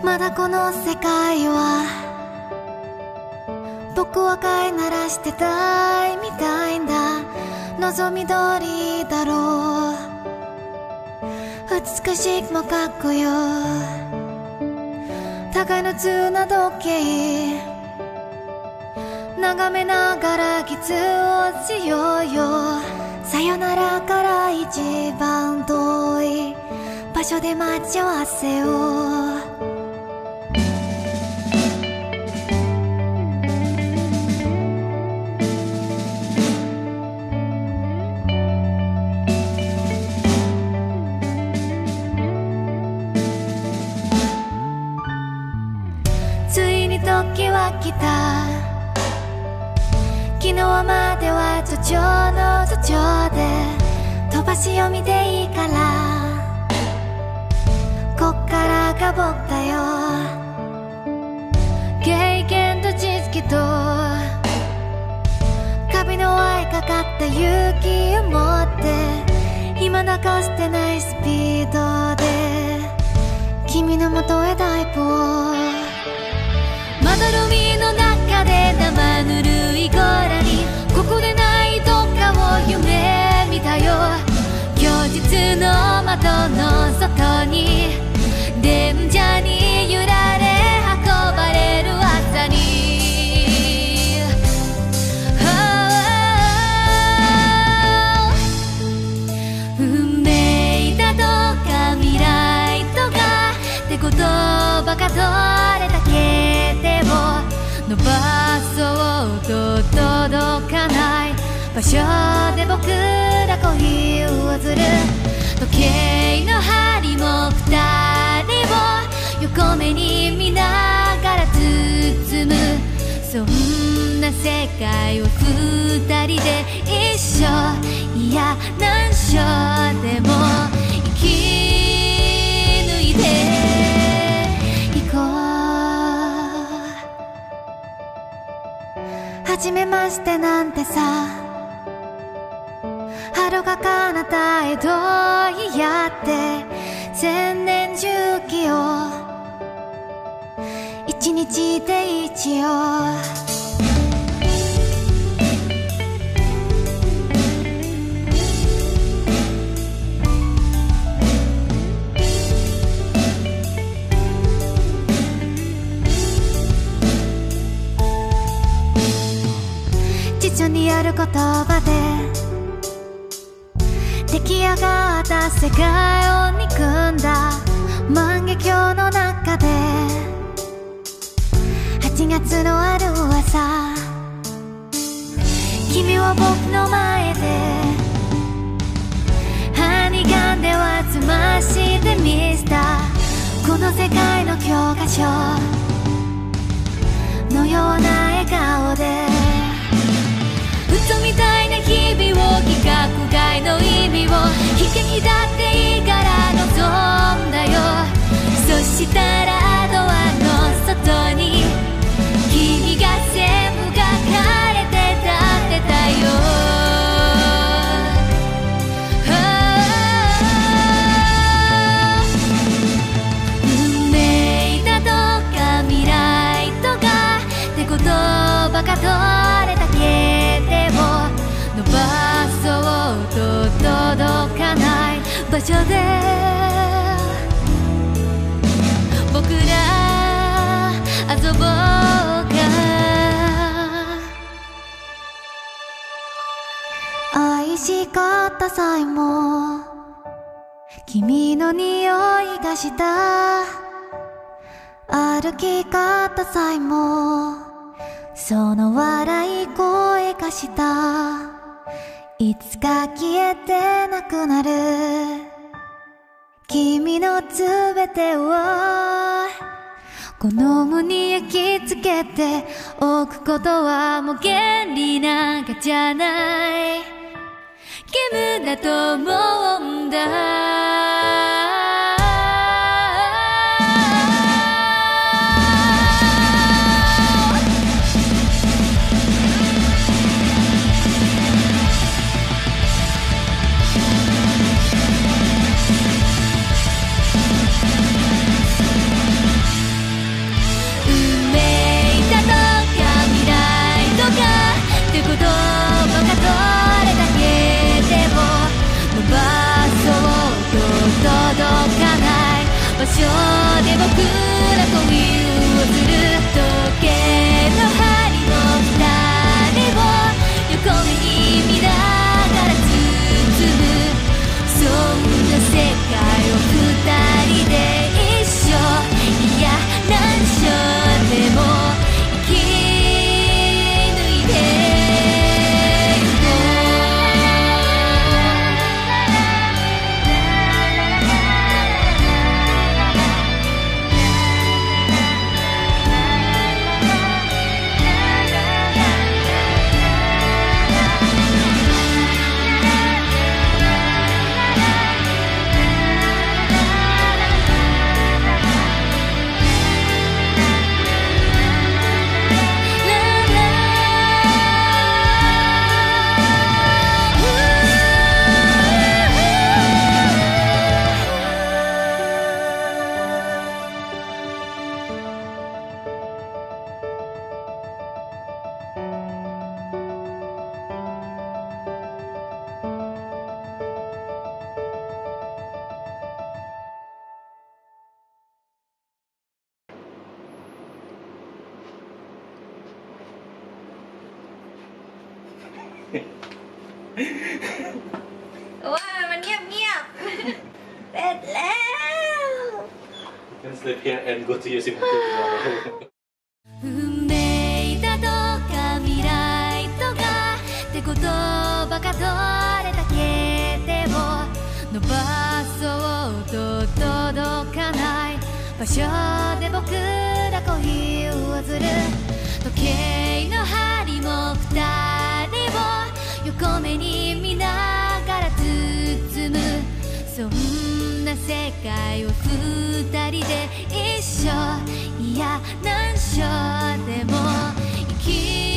まだこの世界は僕は飼いならしてたいみたいんだ。望み通りだろう。美しくもかっこよ。互いの砂時計眺めながらキスをしようよ。さよならから一番遠い場所で待ち合わせよう。ついに時は来た。昨日までは途中の途中で飛ばし読みでいいから、こっからが僕だよ。経験と知識とカビの愛かかった勇気を持って今泣かせてないスピードで君の元へダイブを。まどろみの中で生ぬるい空にここでないどっかを夢見たよ。教室の窓の外に電車に揺られ運ばれる朝に、運命だとか未来とかって言葉が取れたけでも伸ばそうと届かない場所で僕ら恋をする。時計の針も二人を横目に見ながら包む、そんな世界を二人で一緒、いや何緒でも生き抜いていこう。初めましてなんてさ、春が彼方へどうやって千年周期を一日で一応。辞書にある言葉で出来上がった世界を憎んだ万華鏡の中で8月のある朝、君は僕の前でハニガンではつまして見せたこの世界の教科書のような笑顔で、嘘みたいな日々を規格外の意味を悲劇だっていいから望んだよ。そしたらドアの外に君が線描かれて立ってたよ。運命だとか未来とかって言葉が取れたけでも伸ばそうと届かない場所で僕ら遊ぼうか。愛しかった際も君の匂いがした。歩き方さえもその笑い声がした。いつか消えてなくなる君のすべてをこの胸に焼き付けておくことはもう原理なんかじゃない。義務だと思うんだ。 所で僕ら恋をする時計の針の二人を横目に見ながら包む、そんな世界を二人で一緒、いや何所でも生き抜いてว่ามันเงียบเสร็จแล้ว Can sleep here and go to your simulator tomorrow. 運命だとか未来とかって言葉が取れた毛手を伸ばそうと届かない場所で僕ら恋をする、時計の針も二人を横目に見ながら包む、そんな世界を二人で一緒、いや何所でも生き